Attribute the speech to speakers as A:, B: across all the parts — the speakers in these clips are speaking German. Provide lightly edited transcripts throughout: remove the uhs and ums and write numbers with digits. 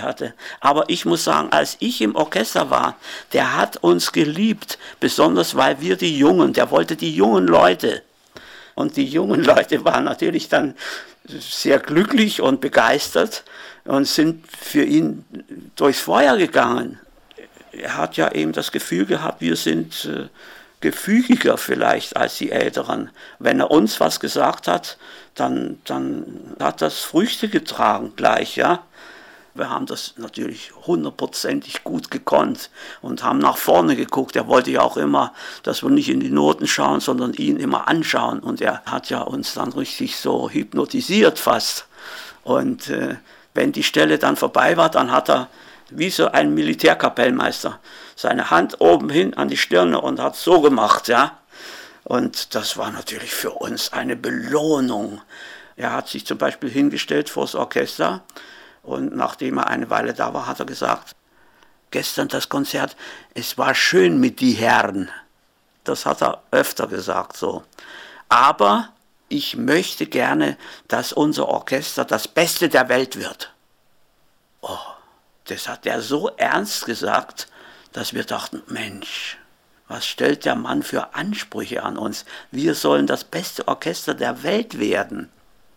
A: hatte. Aber ich muss sagen, als ich im Orchester war, der hat uns geliebt, besonders weil wir die Jungen, der wollte die jungen Leute. Und die jungen Leute waren natürlich dann sehr glücklich und begeistert und sind für ihn durchs Feuer gegangen. Er hat ja eben das Gefühl gehabt, wir sind gefügiger vielleicht als die Älteren. Wenn er uns was gesagt hat, dann hat das Früchte getragen gleich, ja. Wir haben das natürlich 100%ig gut gekonnt und haben nach vorne geguckt. Er wollte ja auch immer, dass wir nicht in die Noten schauen, sondern ihn immer anschauen. Und er hat ja uns dann richtig so hypnotisiert fast. Und wenn die Stelle dann vorbei war, dann hat er, wie so ein Militärkapellmeister, seine Hand oben hin an die Stirne und hat so gemacht, ja. Und das war natürlich für uns eine Belohnung. Er hat sich zum Beispiel hingestellt vor das Orchester und nachdem er eine Weile da war, hat er gesagt, gestern das Konzert, es war schön mit die Herren. Das hat er öfter gesagt so. Aber ich möchte gerne, dass unser Orchester das Beste der Welt wird. Oh, das hat er so ernst gesagt, dass wir dachten, Mensch, was stellt der Mann für Ansprüche an uns? Wir sollen das beste Orchester der Welt werden.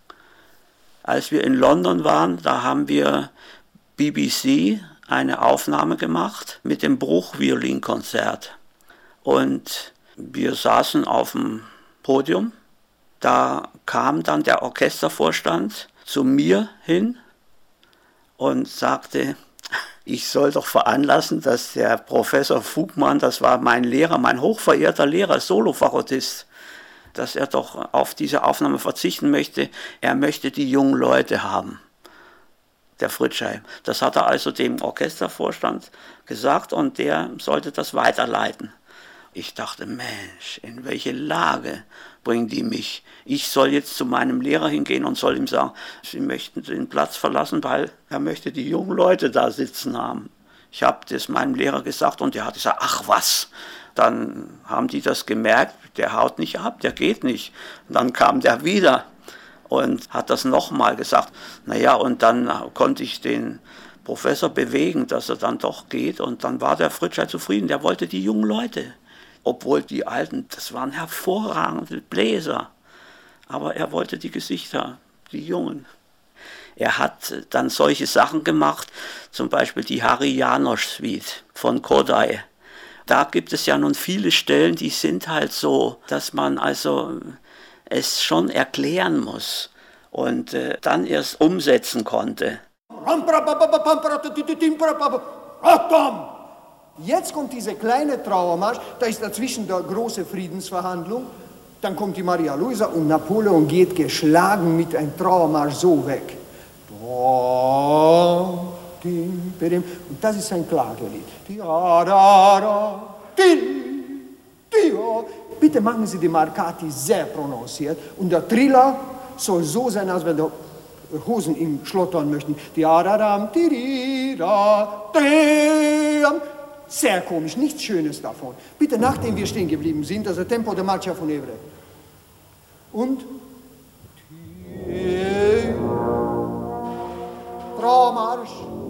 A: Als wir in London waren, da haben wir BBC eine Aufnahme gemacht mit dem Bruch-Violinkonzert. Und wir saßen auf dem Podium. Da kam dann der Orchestervorstand zu mir hin und sagte, ich soll doch veranlassen, dass der Professor Fugmann, das war mein Lehrer, mein hochverehrter Lehrer, Solofagottist, dass er doch auf diese Aufnahme verzichten möchte. Er möchte die jungen Leute haben, der Fritzsche. Das hat er also dem Orchestervorstand gesagt und der sollte das weiterleiten. Ich dachte, Mensch, in welche Lage bringen die mich? Ich soll jetzt zu meinem Lehrer hingehen und soll ihm sagen, Sie möchten den Platz verlassen, weil er möchte die jungen Leute da sitzen haben. Ich habe das meinem Lehrer gesagt und der hat gesagt, ach was. Dann haben die das gemerkt, der haut nicht ab, der geht nicht. Und dann kam der wieder und hat das nochmal gesagt. Naja, und dann konnte ich den Professor bewegen, dass er dann doch geht. Und dann war der Fritzsche zufrieden, der wollte die jungen Leute. Obwohl die Alten, das waren hervorragende Bläser. Aber er wollte die Gesichter, die Jungen. Er hat dann solche Sachen gemacht, zum Beispiel die Harry Janosch Suite von Kodály. Da gibt es ja nun viele Stellen, die sind halt so, dass man also es schon erklären muss und dann erst umsetzen konnte.
B: Jetzt kommt diese kleine Trauermarsch, da ist dazwischen der große Friedensverhandlung, dann kommt die Maria Luisa und Napoleon geht geschlagen mit einem Trauermarsch so weg. Und das ist ein Klagelied. Bitte machen Sie die Marcati sehr prononciert und der Triller soll so sein, als wenn der Hosen ihm schlottern möchten. Sehr komisch, nichts Schönes davon. Bitte, nachdem wir stehen geblieben sind, also Tempo de Marcia Funebre. Und Trauermarsch.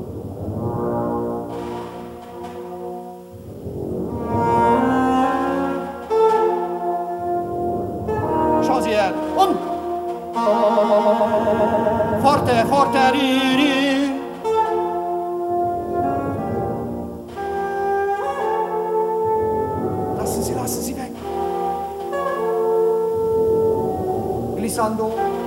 B: Schau Sie her. Und forte, forte, ri. Lassen Sie weg. Glissando.